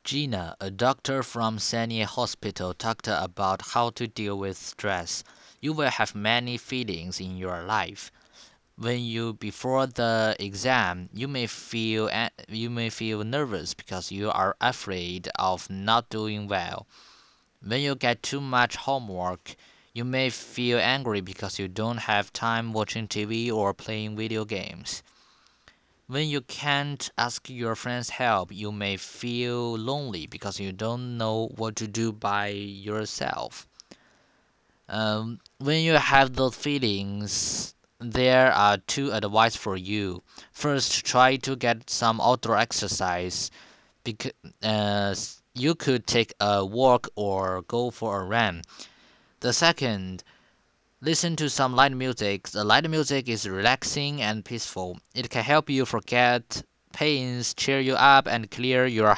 Gina, a doctor from Sanya Hospital, talked about how to deal with stress. You will have many feelings in your life. When you before the exam, you may feel nervous because you are afraid of not doing well. When you get too much homework, you may feel angry because you don't have time watching TV or playing video games. When you can't ask your friends help, you may feel lonely because you don't know what to do by yourself. When you have those feelings, there are two advice for you. First, try to get some outdoor exercise because you could take a walk or go for a run. The second, listen to some light music. The light music is relaxing and peaceful. It can help you forget pains, cheer you up, and clear your